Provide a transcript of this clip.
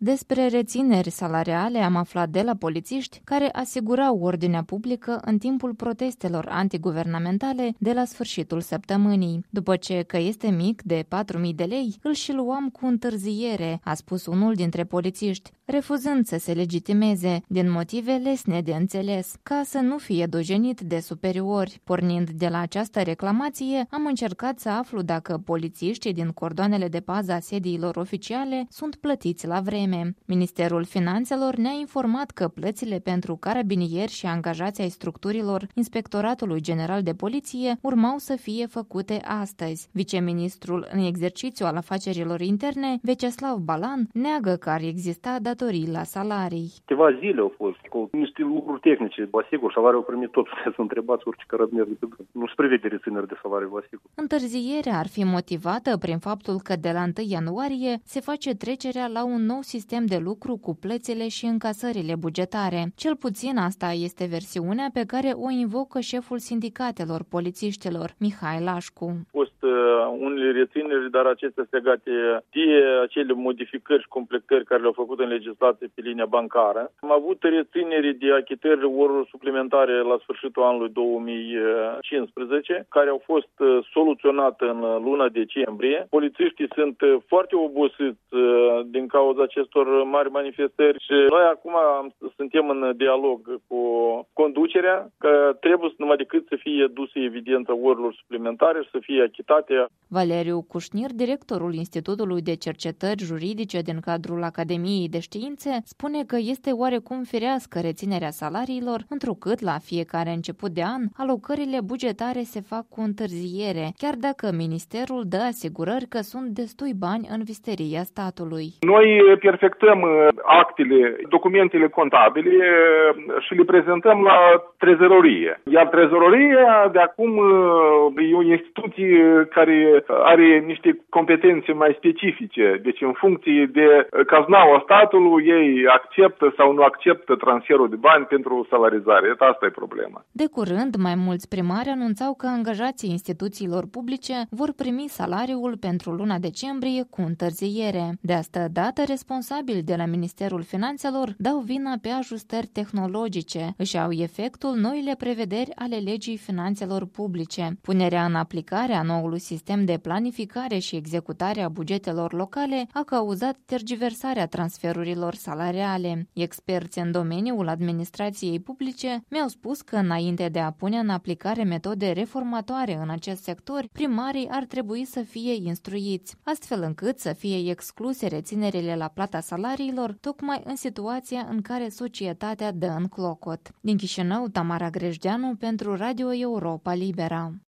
Despre rețineri salariale am aflat de la polițiști care asigurau ordinea publică în timpul protestelor antiguvernamentale de la sfârșitul săptămânii. După ce că este mic de 4.000 de lei, îl și luam cu întârziere, a spus unul dintre polițiști, refuzând să se legitimeze din motive lesne de înțeles, ca să nu fie dojenit de superiori. Pornind de la această reclamație, am încercat să aflu dacă polițiștii din cordoanele de pază a sediilor oficiale sunt plătiți la vreme. Ministerul Finanțelor ne-a informat că plățile pentru carabinieri și angajații ai structurilor Inspectoratului General de Poliție urmau să fie făcute astăzi. Viceministrul în exercițiu al afacerilor interne, Veceslav Balan, neagă că ar exista datorii la salarii. Câteva zile au fost cu niște lucruri tehnice, vă asigur, salariul primit tot, să întrebați orice carabinier de pe drum. Nu se prevede rețineri de salariu, vă asigur. Întârzierea ar fi motivată prin faptul că de la 1 ianuarie se face trecerea la un nou sistem de lucru cu plățile și încasările bugetare. Cel puțin asta este versiunea pe care o invocă șeful sindicatelor polițiștilor, Mihai Lașcu. Unele rețineri, dar acestea legate de acele modificări și completări care le-au făcut în legislație pe linia bancară. Am avut rețineri de achitări oruri suplimentare la sfârșitul anului 2015, care au fost soluționate în luna decembrie. Polițiștii sunt foarte obosiți din cauza acestor mari manifestări și noi acum suntem în dialog cu conducerea că trebuie numai decât să fie duse evidență orilor suplimentare și să fie achitate. Valeriu Cușnir, directorul Institutului de Cercetări Juridice din cadrul Academiei de Științe, spune că este oarecum firească reținerea salariilor, întrucât la fiecare început de an, alocările bugetare se fac cu întârziere, chiar dacă ministerul dă asigurări că sunt destui bani în visteria statului. Noi perfectăm actele, documentele contabile și le prezentăm la trezorerie. Iar trezoreria de acum e o instituție care are niște competențe mai specifice. Deci în funcție de caznaua statului, ei acceptă sau nu acceptă transferul de bani pentru salarizare. Asta e problema. De curând, mai mulți primari anunțau că angajații instituțiilor publice vor primi salariul pentru luna decembrie cu întârziere. De asta dată, responsabili de la Ministerul Finanțelor dau vina pe ajustări tehnologice. Își au efectul noile prevederi ale legii finanțelor publice. Punerea în aplicare a noului sistem de planificare și executare a bugetelor locale a cauzat tergiversarea transferurilor salariale. Experți în domeniul administrației publice mi-au spus că înainte de a pune în aplicare metode reformatoare în acest sector, primarii ar trebui să fie instruiți, astfel încât să fie excluse reținerile la plata salariilor, tocmai în situația în care societatea dă în clocot. Din Chișinău, Tamara Grejdeanu pentru Radio Europa Libera.